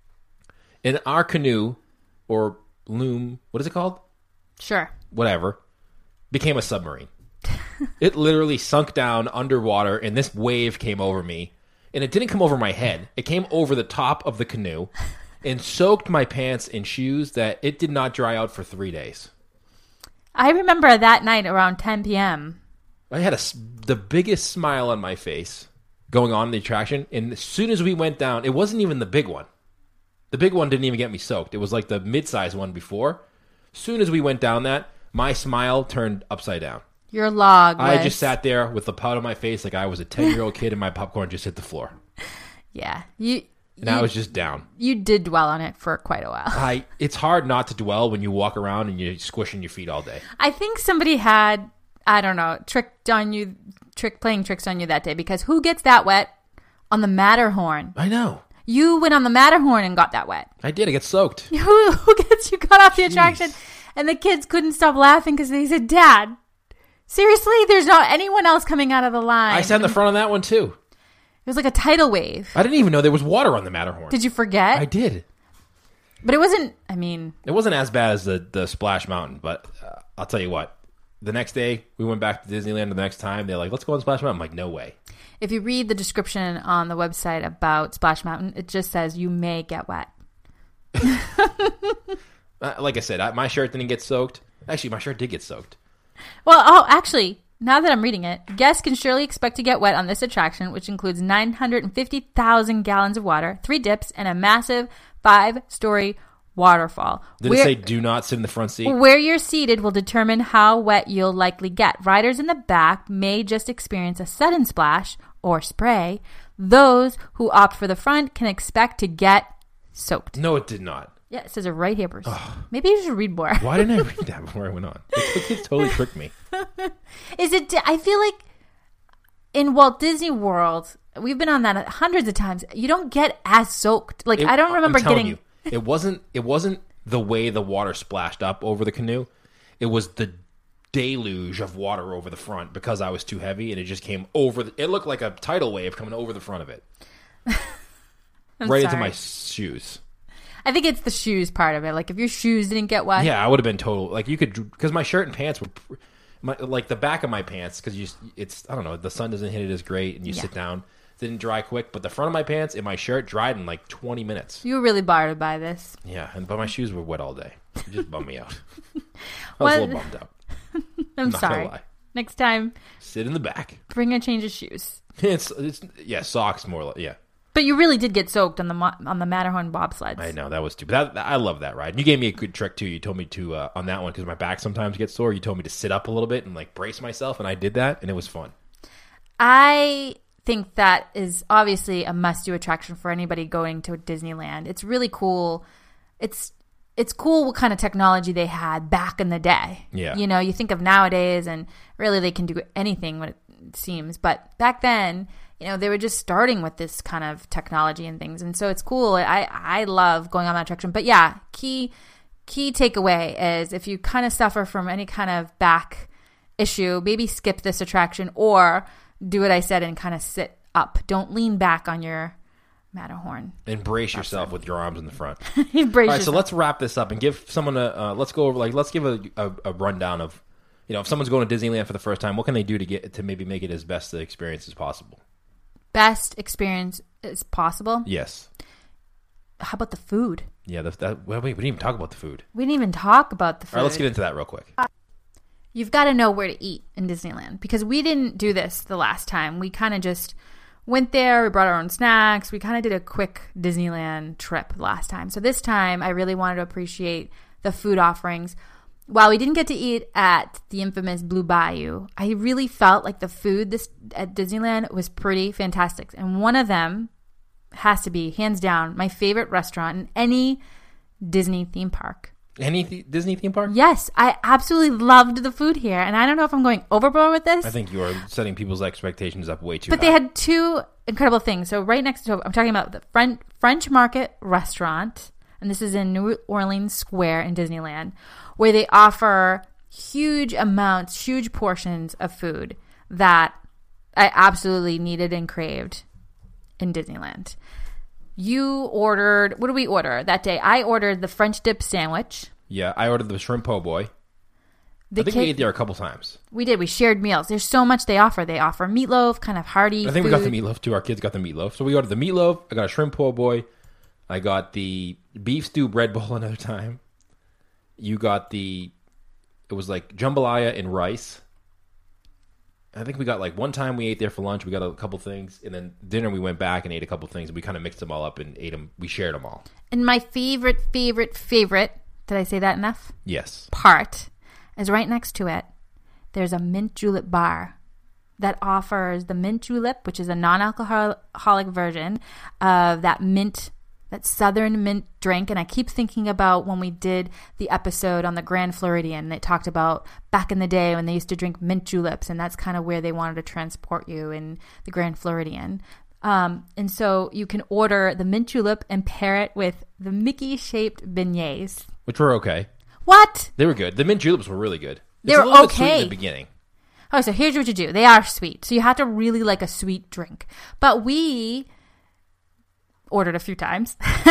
And our canoe, or loom, what is it called? Sure. Whatever, became a submarine. It literally sunk down underwater, and this wave came over me. And it didn't come over my head. It came over the top of the canoe and soaked my pants and shoes that it did not dry out for three days. I remember that night around ten p.m. I had a, s- the biggest smile on my face going on the attraction. And as soon as we went down, it wasn't even the big one. The big one didn't even get me soaked. It was like the mid-sized one before. As soon as we went down that, my smile turned upside down. Your log was... I just sat there with the pout on my face like I was a ten-year-old kid and my popcorn just hit the floor. Yeah. You, And you, I was just down. you did dwell on it for quite a while. I. It's hard not to dwell when you walk around and you're squishing your feet all day. I think somebody had, I don't know, tricked on you, trick playing tricks on you that day because who gets that wet on the Matterhorn? I know. You went on the Matterhorn and got that wet. I did. I get soaked. Who, who gets you got off the attraction and the kids couldn't stop laughing because they said, Dad, seriously, there's not anyone else coming out of the line. I sat in the front of that one too. It was like a tidal wave. I didn't even know there was water on the Matterhorn. Did you forget? I did. But it wasn't, I mean... It wasn't as bad as the, the Splash Mountain, but uh, I'll tell you what. The next day, we went back to Disneyland the next time. They're like, let's go on Splash Mountain. I'm like, no way. If you read the description on the website about Splash Mountain, it just says you may get wet. Uh, like I said, I, my shirt didn't get soaked. Actually, my shirt did get soaked. Well, oh, actually, now that I'm reading it, guests can surely expect to get wet on this attraction, which includes nine hundred fifty thousand gallons of water, three dips, and a massive five-story waterfall. Did Where- it say do not sit in the front seat? Where you're seated will determine how wet you'll likely get. Riders in the back may just experience a sudden splash or spray. Those who opt for the front can expect to get soaked. No, it did not. Yeah, it says it right here, Bruce. Maybe you should read more. Why didn't I read that before I went on? The the kids totally tricked me. Is it? I feel like in Walt Disney World, we've been on that hundreds of times. You don't get as soaked. Like It- I don't remember I'm telling getting. you, it wasn't. It wasn't the way the water splashed up over the canoe. It was the deluge of water over the front because I was too heavy, and it just came over. The, it looked like a tidal wave coming over the front of it, I'm right into sorry. my shoes. I think it's the shoes part of it. Like if your shoes didn't get wet. Yeah, I would have been total. Like you could, because my shirt and pants were, pr- my, like the back of my pants, because you, it's I don't know, the sun doesn't hit it as great, and you Yeah. sit down, didn't dry quick. But the front of my pants and my shirt dried in like twenty minutes. You were really bothered by this. Yeah, and but my shoes were wet all day. It just bummed me out. I was What? a little bummed out. I'm not gonna sorry. lie. Next time, Sit in the back. bring a change of shoes. It's it's yeah, socks more like yeah. But you really did get soaked on the mo- on the Matterhorn bobsleds. I know that was stupid. That, that- I love that ride. And you gave me a good trick too. You told me to uh, on that one because my back sometimes gets sore. You told me to sit up a little bit and like brace myself, and I did that, and it was fun. I think that is obviously a must-do attraction for anybody going to Disneyland. It's really cool. It's it's cool what kind of technology they had back in the day. Yeah. You know, you think of nowadays and really they can do anything when it seems. But back then, you know, they were just starting with this kind of technology and things. And so it's cool. I, I love going on that attraction. But yeah, key key takeaway is if you kind of suffer from any kind of back issue, maybe skip this attraction or do what I said and kind of sit up. Don't lean back on your Matterhorn. And brace yourself with your arms in the front. Brace All right, yourself. so let's wrap this up and give someone a. Uh, let's go over like let's give a, a, a rundown of, you know, if someone's going to Disneyland for the first time, what can they do to get to maybe make it as best the experience as possible? Best experience as possible. Yes. How about the food? Yeah. The, that, well, wait, we didn't even talk about the food. We didn't even talk about the food. All right, let's get into that real quick. You've got to know where to eat in Disneyland because we didn't do this the last time. We kind of just went there. We brought our own snacks. We kind of did a quick Disneyland trip last time. So this time I really wanted to appreciate the food offerings. while we didn't get to eat at the infamous Blue Bayou, I really felt like the food this at Disneyland was pretty fantastic. And one of them has to be, hands down, my favorite restaurant in any Disney theme park. Any th- Disney theme park? Yes, I absolutely loved the food here. And I don't know if I'm going overboard with this. I think you are setting people's expectations up way too But high. they had two incredible things. So right next to, I'm talking about the French, French Market restaurant, and this is in New Orleans Square in Disneyland, where they offer huge amounts, huge portions of food that I absolutely needed and craved in Disneyland. You ordered, what did we order that day? I ordered the French dip sandwich. Yeah, I ordered the shrimp po' boy. The I think kid, we ate there a couple times. We did. We shared meals. There's so much they offer. They offer meatloaf, kind of hearty I think food. we got the meatloaf too. Our kids got the meatloaf. So we ordered the meatloaf. I got a shrimp po' boy. I got the beef stew bread bowl another time. You got the, it was like jambalaya and rice. I think we got like one time we ate there for lunch. We got a couple things. And then dinner we went back and ate a couple things. We kind of mixed them all up and ate them. We shared them all. And my favorite, favorite, favorite, did I say that enough? Yes. Part is right next to it. There's a mint julep bar that offers the mint julep, which is a non-alcoholic version of that mint, that southern mint drink. And I keep thinking about when we did the episode on the Grand Floridian. They talked about back in the day when they used to drink mint juleps, and that's kind of where they wanted to transport you in the Grand Floridian. Um, and so you can order the mint julep and pair it with the Mickey-shaped beignets. Which were okay. What? They were good. The mint juleps were really good. They It's were a little bit sweet okay. in the beginning. Oh, so here's what you do. They are sweet. So you have to really like a sweet drink. But we ordered a few times.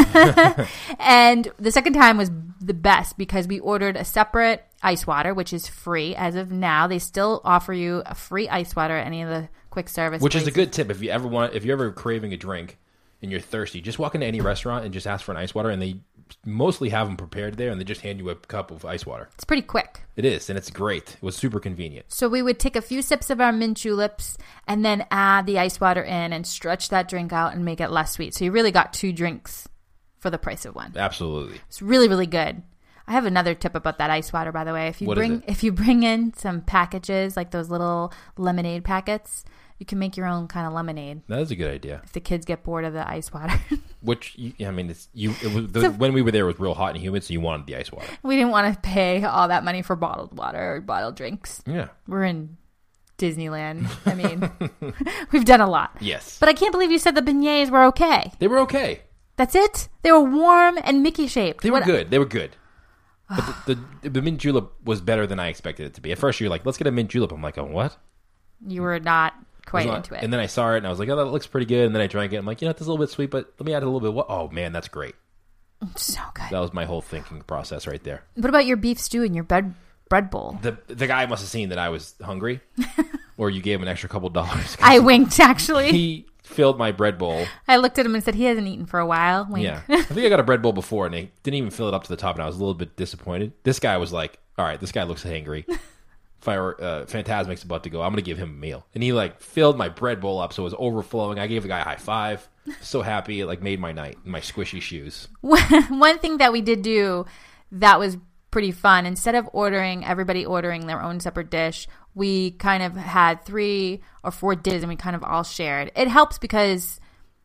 And the second time was the best because we ordered a separate ice water, which is free. As of now, they still offer you a free ice water at any of the quick service Which places. is a good tip. If you ever want, if you're ever craving a drink and you're thirsty, just walk into any restaurant and just ask for an ice water, and they mostly have them prepared there, and they just hand you a cup of ice water. It's pretty quick. It is, and it's great. It was super convenient. So we would take a few sips of our mint juleps and then add the ice water in and stretch that drink out and make it less sweet. So you really got two drinks for the price of one. Absolutely. It's really, really good. I have another tip about that ice water, by the way. If you What is bring it? if you bring in some packages, like those little lemonade packets, you can make your own kind of lemonade. That is a good idea. If the kids get bored of the ice water. Which, you, I mean, it's you. It was, the, So- when we were there, it was real hot and humid, so you wanted the ice water. We didn't want to pay all that money for bottled water or bottled drinks. Yeah. We're in Disneyland. I mean, we've done a lot. Yes. But I can't believe you said the beignets were okay. They were okay. That's it? They were warm and Mickey shaped. They were What- good. They were good. But the, the, the mint julep was better than I expected it to be. At first, you're like, let's get a mint julep. I'm like, oh, what? You were not quite It was not- into it. And then I saw it, and I was like, oh, that looks pretty good. And then I drank it. I'm like, you know, this is a little bit sweet, but let me add a little bit. What? Oh, man, that's great. So good. That was my whole thinking process right there. What about your beef stew and your bread bread bowl? The the guy must have seen that I was hungry, or you gave him an extra couple dollars. I winked, actually. He filled my bread bowl. I looked at him and said, he hasn't eaten for a while. Wink. Yeah. I think I got a bread bowl before, and they didn't even fill it up to the top, and I was a little bit disappointed. This guy was like, all right, this guy looks hangry. Fire uh, Fantasmic's about to go. I'm going to give him a meal. And he, like, filled my bread bowl up, so it was overflowing. I gave the guy a high five. So happy. It, like, made my night in my squishy shoes. One thing that we did do that was pretty fun, instead of ordering, everybody ordering their own separate dish, we kind of had three or four dishes and we kind of all shared. It helps because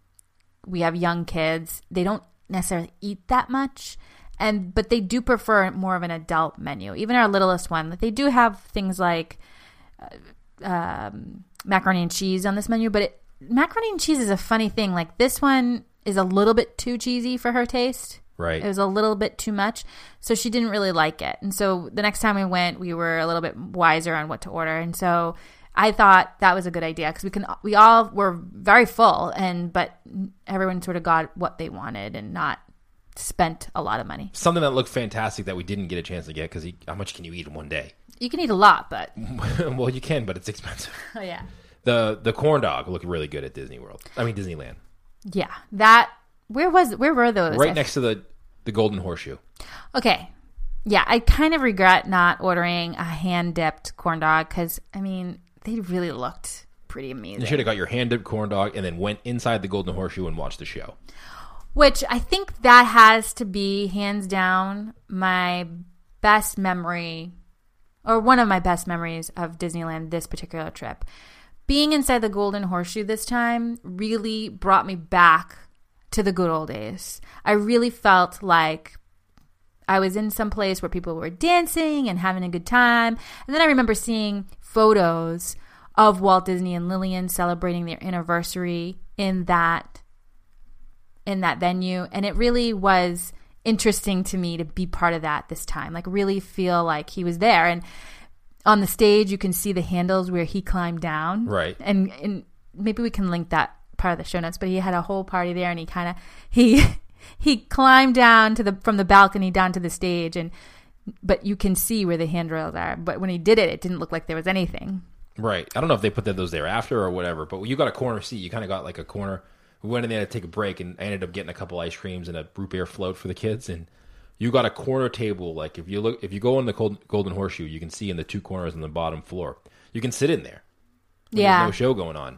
we have young kids. They don't necessarily eat that much. And but they do prefer more of an adult menu. Even our littlest one, they do have things like uh, um, macaroni and cheese on this menu. But it, macaroni and cheese is a funny thing. Like this one is a little bit too cheesy for her taste. Right. It was a little bit too much, so she didn't really like it. And so the next time we went, we were a little bit wiser on what to order. And so I thought that was a good idea because we can we all were very full, and but everyone sort of got what they wanted and not spent a lot of money. Something that looked fantastic that we didn't get a chance to get because how much can you eat in one day? You can eat a lot, but Well, you can, but it's expensive. oh yeah, The the corn dog looked really good at Disney World. I mean Disneyland. yeah. That where was where were those? Right I- next to the the Golden Horseshoe. Okay. Yeah, I kind of regret not ordering a hand-dipped corn dog because, I mean, they really looked pretty amazing. You should have got your hand dipped corn dog and then went inside the Golden Horseshoe and watched the show. Which I think that has to be, hands down, my best memory, or one of my best memories of Disneyland this particular trip. Being inside the Golden Horseshoe this time really brought me back to the good old days. I really felt like I was in some place where people were dancing and having a good time. And then I remember seeing photos of Walt Disney and Lillian celebrating their anniversary in that in that venue. And it really was interesting to me to be part of that this time. Like really feel like he was there. And on the stage, you can see the handles where he climbed down. Right. And, and maybe we can link that part of the show notes, but he had a whole party there and he kind of, he, he climbed down to the, from the balcony down to the stage and, but you can see where the handrails are. But when he did it, it didn't look like there was anything. Right. I don't know if they put those there after or whatever, but you got a corner seat. You kind of got like a corner. We went in there to take a break and I ended up getting a couple ice creams and a root beer float for the kids. And you got a corner table. Like if you look, if you go in the Golden Horseshoe, you can see in the two corners on the bottom floor. You can sit in there. Yeah. There's no show going on,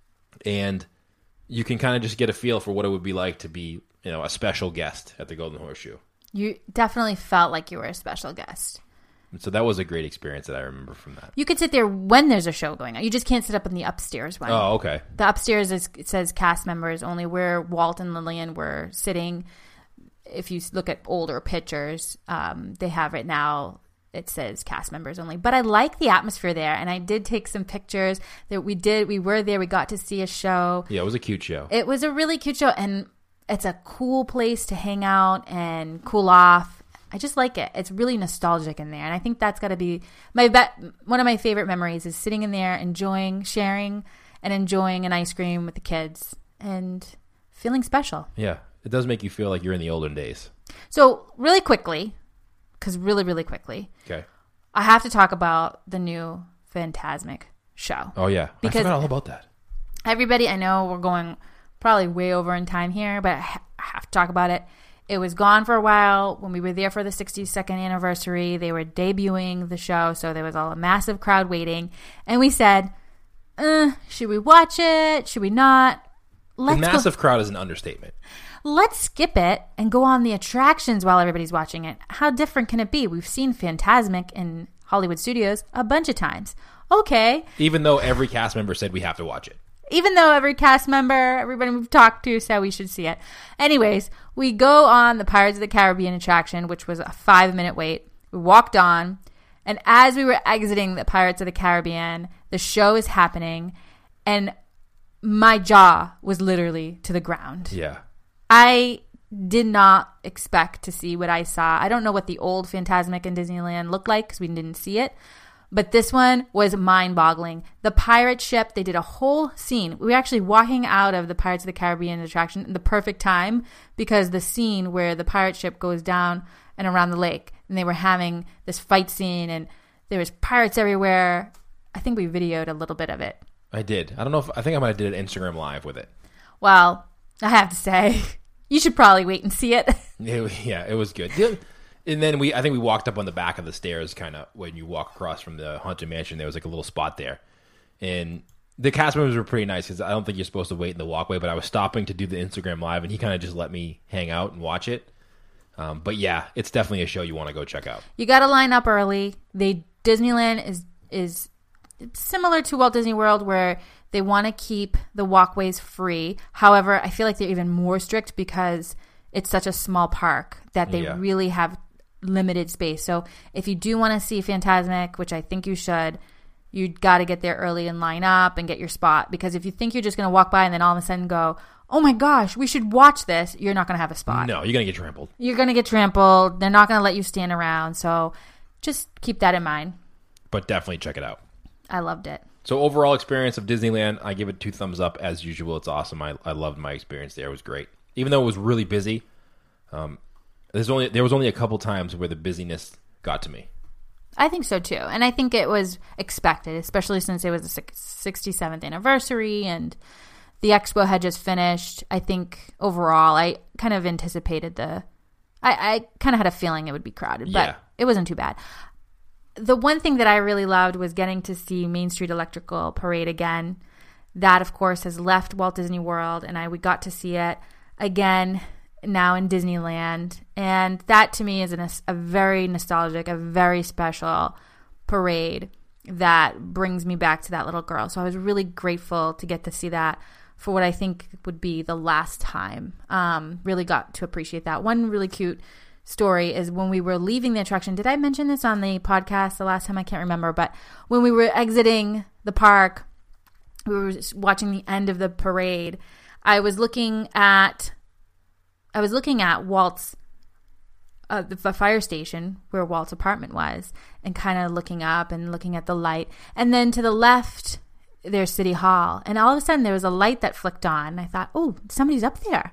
and you can kind of just get a feel for what it would be like to be, you know, a special guest at the Golden Horseshoe. You definitely felt like you were a special guest. And so that was a great experience that I remember from that. You could sit there when there's a show going on. You just can't sit up in the upstairs one. Oh, okay. The upstairs is, it says cast members only. Where Walt and Lillian were sitting, if you look at older pictures, um, they have it now. It says cast members only. But I like the atmosphere there, and I did take some pictures that we did. We were there. We got to see a show. Yeah, it was a cute show. It was a really cute show, and it's a cool place to hang out and cool off. I just like it. It's really nostalgic in there, and I think that's got to be my bet. One of my favorite memories is sitting in there, enjoying, sharing, and enjoying an ice cream with the kids, and feeling special. Yeah, it does make you feel like you're in the olden days. So really quickly, because really, really quickly, okay, I have to talk about the new Fantasmic show. Oh yeah, because I forgot all about that. Everybody, I know we're going probably way over in time here, but I have to talk about it. It was gone for a while. When we were there for the sixty-second anniversary, they were debuting the show, so there was all a massive crowd waiting. And we said, uh, should we watch it? Should we not? Let's the massive go- crowd is an understatement. Let's skip it and go on the attractions while everybody's watching it. How different can it be? We've seen Fantasmic in Hollywood Studios a bunch of times. Okay. Even though every cast member said we have to watch it. Even though every cast member, everybody we've talked to said we should see it. Anyways, we go on the Pirates of the Caribbean attraction, which was a five-minute wait. We walked on, and as we were exiting the Pirates of the Caribbean, the show is happening, and my jaw was literally to the ground. Yeah. I did not expect to see what I saw. I don't know what the old Fantasmic in Disneyland looked like because we didn't see it. But this one was mind-boggling. The pirate ship, they did a whole scene. We were actually walking out of the Pirates of the Caribbean attraction in the perfect time because the scene where the pirate ship goes down and around the lake, and they were having this fight scene, and there was pirates everywhere. I think we videoed a little bit of it. I did. I don't know if, I think I might have did an Instagram Live with it. Well, I have to say, you should probably wait and see it. it yeah, it was good. And then we, I think we walked up on the back of the stairs, kind of when you walk across from the Haunted Mansion. There was like a little spot there, and the cast members were pretty nice because I don't think you're supposed to wait in the walkway. But I was stopping to do the Instagram Live, and he kind of just let me hang out and watch it. Um, but yeah, it's definitely a show you want to go check out. You got to line up early. They Disneyland is is similar to Walt Disney World, where they want to keep the walkways free. However, I feel like they're even more strict because it's such a small park that they Yeah. really have limited space. So if you do want to see Fantasmic, which I think you should, you got to get there early and line up and get your spot. Because if you think you're just going to walk by and then all of a sudden go, oh my gosh, we should watch this, you're not going to have a spot. No, you're going to get trampled. You're going to get trampled. They're not going to let you stand around. So just keep that in mind. But definitely check it out. I loved it. So overall experience of Disneyland, I give it two thumbs up as usual. It's awesome. I, I loved my experience there. It was great. Even though it was really busy, um, there's only there was only a couple times where the busyness got to me. I think so too. And I think it was expected, especially since it was the sixty-seventh anniversary and the expo had just finished. I think overall I kind of anticipated the I, I kind of had a feeling it would be crowded, but Yeah. it wasn't too bad. The one thing that I really loved was getting to see Main Street Electrical Parade again. That, of course, has left Walt Disney World, and I we got to see it again. now in Disneyland. And that to me is an, a very nostalgic, a very special parade that brings me back to that little girl. So I was really grateful to get to see that for what I think would be the last time. Um, really got to appreciate that. One really cute story is when we were leaving the attraction. Did I mention this on the podcast the last time? I can't remember. But when we were exiting the park, we were watching the end of the parade. I was looking at, I was looking at Walt's, uh, the, the fire station where Walt's apartment was, and kind of looking up and looking at the light. And then to the left, there's City Hall. And all of a sudden, there was a light that flicked on. I thought, oh, somebody's up there.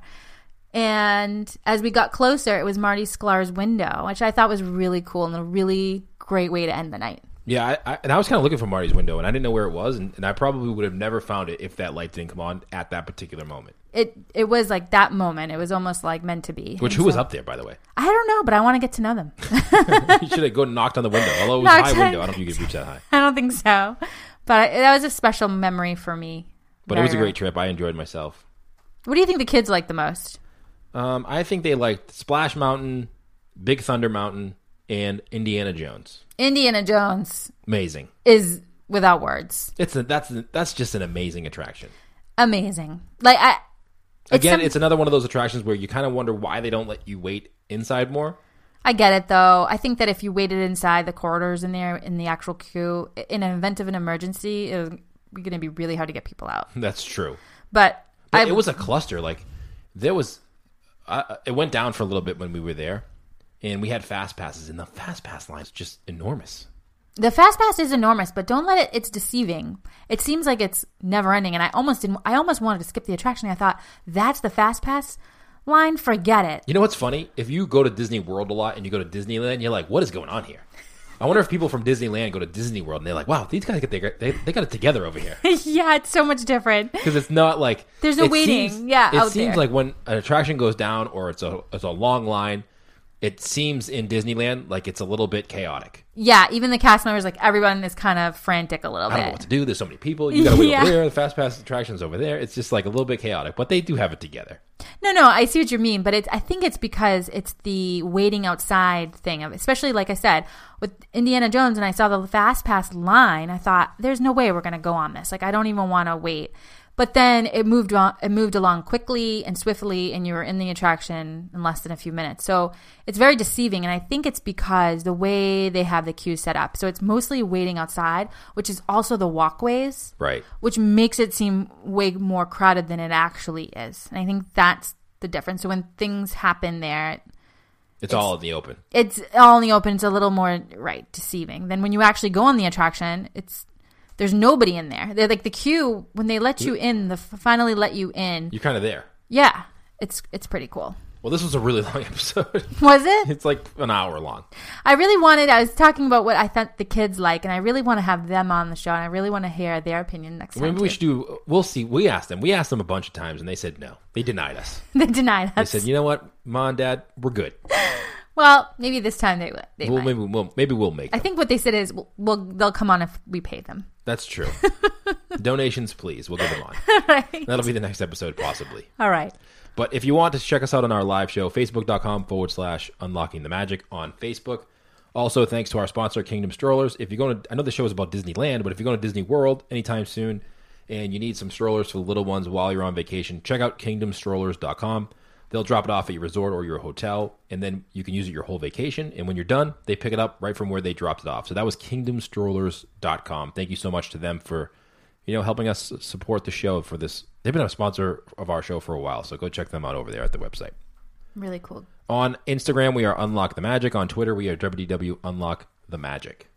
And as we got closer, it was Marty Sklar's window, which I thought was really cool and a really great way to end the night. Yeah, I, I, and I was kind of looking for Marty's window, and I didn't know where it was, and, and I probably would have never found it if that light didn't come on at that particular moment. It it was like that moment. It was almost like meant to be. Which, and who so, was up there, by the way? I don't know, but I want to get to know them. You should have go and knocked on the window. Although it was a high window, I don't think you could reach that high. I don't think so. But that was a special memory for me. But Very it was a great trip. I enjoyed myself. What do you think the kids liked the most? Um, I think they liked Splash Mountain, Big Thunder Mountain, and Indiana Jones. Indiana Jones. Amazing. Is without words. It's a, that's that's just an amazing attraction. Amazing. Like I. It's Again, some, it's another one of those attractions where you kind of wonder why they don't let you wait inside more. I get it, though. I think that if you waited inside the corridors in there, in the actual queue, in an event of an emergency, it was going to be really hard to get people out. That's true. But, but I, it was a cluster. Like, there was... Uh, it went down for a little bit when we were there, and we had fast passes, and the fast pass line is just enormous. The fast pass is enormous, but don't let it, it's deceiving. It seems like it's never ending, and I almost didn't, I almost wanted to skip the attraction. I thought, that's the fast pass line? Forget it. You know what's funny? If you go to Disney World a lot and you go to Disneyland, you're like, what is going on here? I wonder if people from Disneyland go to Disney World and they're like, wow, these guys get their, they, they got it together over here. Yeah, it's so much different. Because it's not like... There's no waiting, seems, yeah, It out seems there. like when an attraction goes down or it's a it's a long line, it seems in Disneyland like it's a little bit chaotic. Yeah, even the cast members, like everyone is kind of frantic a little I bit. don't know what to do. There's so many people. You got to wait Yeah. over there. The Fast Pass attraction's over there. It's just like a little bit chaotic, but they do have it together. No, no, I see what you mean, but it's, I think it's because it's the waiting outside thing of, especially like I said, with Indiana Jones, and I saw the Fast Pass line, I thought, there's no way we're going to go on this. Like, I don't even want to wait. But then it moved on, it moved along quickly and swiftly, and you were in the attraction in less than a few minutes. So it's very deceiving, and I think it's because the way they have the queue set up. So it's mostly waiting outside, which is also the walkways, Right. which makes it seem way more crowded than it actually is. And I think that's the difference. So when things happen there, It's, It's- all in the open. it's all in the open. It's a little more, right, deceiving. Then when you actually go on the attraction, it's there's nobody in there. They're like the queue, when they let you in, the finally let you in. You're kind of there. Yeah, it's it's pretty cool. Well, this was a really long episode. Was it? It's like an hour long. I really wanted, I was talking about what I thought the kids like, and I really want to have them on the show, and I really want to hear their opinion next time. Maybe we too. should do, we'll see. We asked them. We asked them a bunch of times, and they said no. They denied us. They denied They us. said, you know what, Mom and Dad, we're good. Well, maybe this time they, they We'll, might. maybe, we'll, maybe we'll make I them. think what they said is, we'll, we'll they'll come on if we pay them. That's true. Donations, please. We'll get them on. Right. That'll be the next episode, possibly. All right. But if you want to check us out on our live show, facebook.com forward slash unlocking the magic on Facebook. Also, thanks to our sponsor, Kingdom Strollers. If you're going to, I know the show is about Disneyland, but if you're going to Disney World anytime soon and you need some strollers for the little ones while you're on vacation, check out kingdom strollers dot com. They'll drop it off at your resort or your hotel, and then you can use it your whole vacation. And when you're done, they pick it up right from where they dropped it off. So that was kingdom strollers dot com. Thank you so much to them for, you know, helping us support the show for this. They've been a sponsor of our show for a while, so go check them out over there at the website. Really cool. On Instagram, we are Unlock the Magic. On Twitter, we are W W W Unlock the Magic.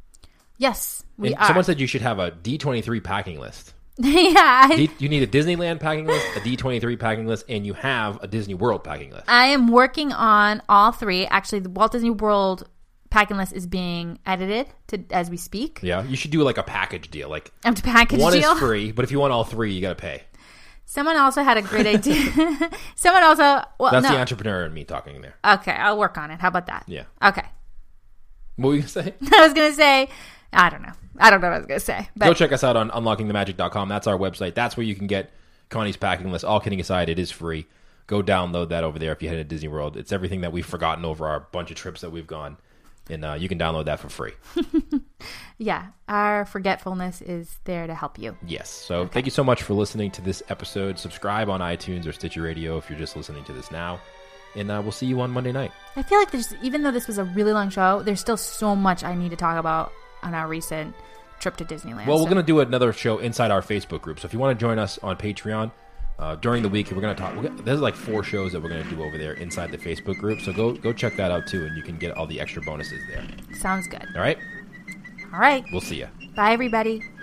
Yes, we And are. someone said you should have a D twenty-three packing list. yeah, I, D, you need a Disneyland packing list, a D twenty-three packing list, and you have a Disney World packing list. I am working on all three. Actually, the Walt Disney World packing list is being edited to as we speak. Yeah, you should do like a package deal. Like I have to package one deal. is free, but if you want all three, you got to pay. Someone also had a great idea. Someone also. Well, That's no. the entrepreneur in me talking there. Okay, I'll work on it. How about that? Yeah. Okay. What were you going to say? I was gonna say, I don't know. I don't know what I was gonna say. But Go check us out on unlocking the magic dot com. That's our website. That's where you can get Connie's packing list. All kidding aside, it is free. go download that over there if you head to Disney World. It's everything that we've forgotten over our bunch of trips that we've gone. And uh, you can download that for free. Yeah, our forgetfulness is there to help you. Yes. So okay. Thank you so much for listening to this episode. Subscribe on iTunes or Stitcher Radio if you're just listening to this now. And uh, we'll see you on Monday night. I feel like there's, even though this was a really long show, there's still so much I need to talk about on our recent trip to Disneyland. Well, so. we're going to do another show inside our Facebook group. So if you want to join us on Patreon, Uh, during the week, we're going to talk. We're gonna, there's like four shows that we're going to do over there inside the Facebook group. So go go check that out too, and you can get all the extra bonuses there. Sounds good. All right. All right. We'll see you. Bye, everybody.